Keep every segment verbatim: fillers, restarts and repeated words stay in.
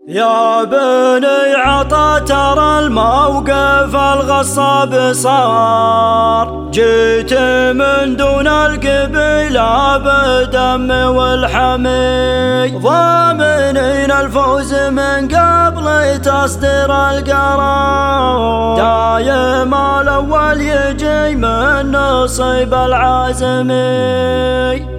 يا بني عطا ترى الموقف الغصاب صار، جيت من دون القبيلة بالدم والحمي، ضامنين الفوز من قبل تصدير القرار، دايم الأول يجي من نصيب العازمي.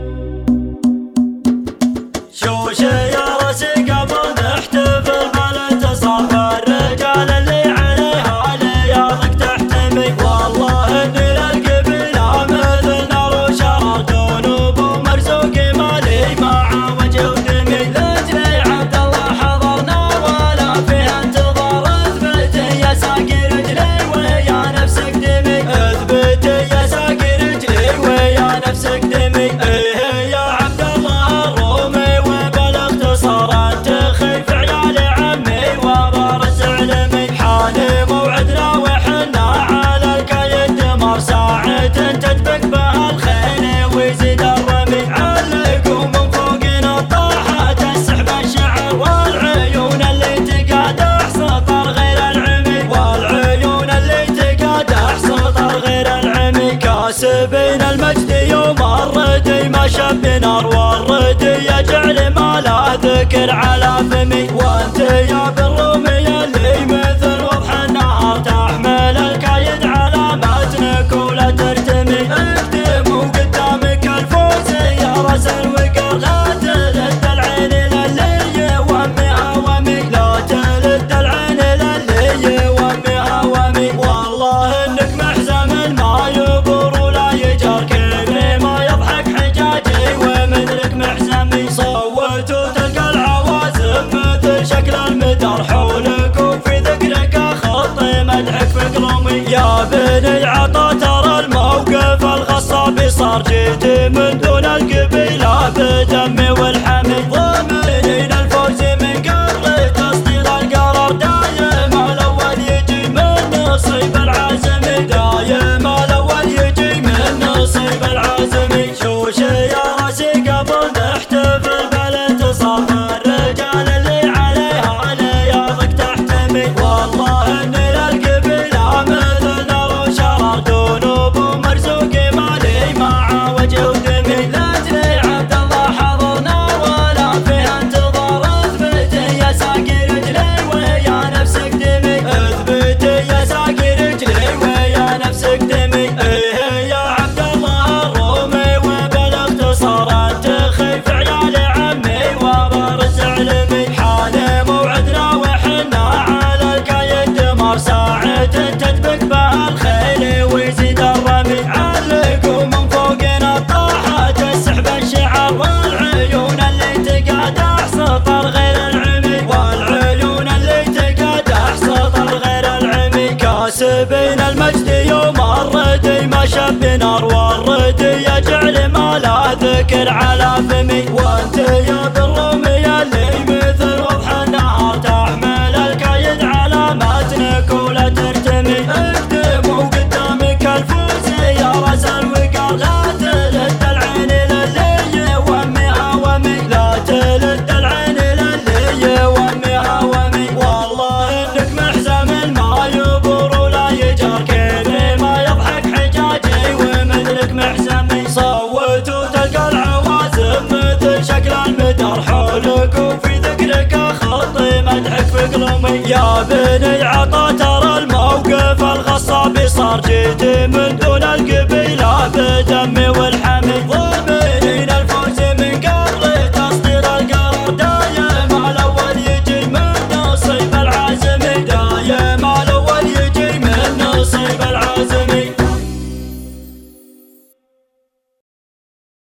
شوش يا راسي قبل نحتفل بالانتصار، الرجال اللي عليها ليالك تحتمي، والله اني للقبيلة مثل نار وشرار، ذنوب ومرزوق مالي مع وجه ودمي، لجلي عبد الله حضرنا ولا فيها انتظار، اثبتي يا ساقي رجلي ويا نفسك دمي، اثبتي يا ساقي رجلي ويا نفسك دمي. ايه يا عبد الله الرومي وبالاختصار انت خيف عيال عمي وبارز علمي، حان موعدنا وحنا على الكايد دمار، ساعة تدبك بها الخيل ويزيد الرمي، علقوا من فوقنا طاحت السحب الشعر، والعيون اللي تقادح سطر غير العمي، والعيون اللي تقادح سطر غير العمي، كاسبين المجد يوم الردي ما شب نار، والردي يجعل ما لا ذكر على فمي، وانت يا بالرومي اللي مثل وضح النهار، تحمل الكايد علاماتك ولا ترتمي، اقدموا قدامك الفوز يا راس الوقر، لا تلد العين للي يوميها ومي، لا تلد العين للي يوميها ومي، والله انك محزم ما يبور ولا يجار، كيفي ما يضحك حجاجي ومثلك محزمي، صوتوا تلقى العوازم مثل شكل المدار حولك، وفي ذكرك خط مدحك في قلومي، يا بني عطا ترى الموقف الغصاب صار، جيت من دون القبيلة بدم والحمي، ضامنين الفوز من قبل تصدير القرار، دايم الاول يجي من نصيب العازمي، دايم الاول يجي من نصيب العازمي. شوش يا راسي قبل نحتفل بالانتصار، الرجال اللي عليها ليالك تحتمي، والله اني للقبيلة مثل نار وشرار، ذنوب ومرزوق مالي مع وجه ودمي، لجلي عبد الله حضرنا ولا فيها انتظار، اثبتي يا ساقي رجلي ويا نفسك دمي، اثبتي يا ساقي رجلي ويا نفسك دمي. ايه يا عبد الله الرومي وبالاختصار انت خيف عيال عمي وبارز علمي، حان موعدنا وحنا على الكايد دمار، ساعة تدبك بها الخيل ويزيد الرمي، علقوا من فوقنا طاحت السحب الشعر، والعيون اللي تقادح سطر غير العمي، والعيون اللي تقادح سطر غير العمي، كاسبين المجد يوم الردي ما شب نار، والردي يجعل ما لا ذكر على فمي، وانت يا بالرومي اللي مثل وضح النهار، تحمل الكايد علاماتك ولا ترتمي، اقدموا قدامك الفوز يا راس الوقار، لا تلد العين للي يوميها ومي، لا تلد العين للي يوميها ومي، والله انك محزم ما يبور ولا يجار، كيفي ما يضحك حجاجي ومثلك محزمي، صوتوا تلقى العوازم مثل شكل المدار حولك، وفي ذكرك خط مدحك في قلومي، يا بني عطا ترى الموقف الغصاب صار، جيت من دون القبيلة بدم